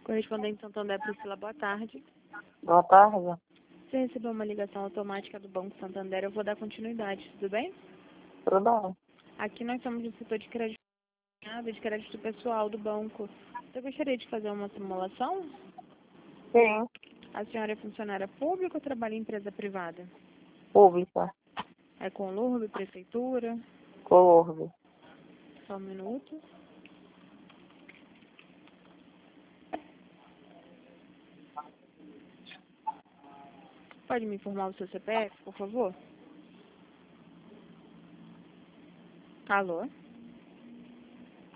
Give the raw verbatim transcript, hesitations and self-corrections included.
Correspondente Santander, Priscila, boa tarde. Boa tarde. Você recebeu uma ligação automática do Banco Santander, eu vou dar continuidade, tudo bem? Tudo bem? Aqui nós somos do setor de crédito, de crédito pessoal do banco. Você gostaria de fazer uma simulação? Sim, A senhora é funcionária pública ou trabalha em empresa privada? pública, É com L U R B, prefeitura? Colorbe. Só um minuto. Pode me informar o seu C P F, por favor? Alô?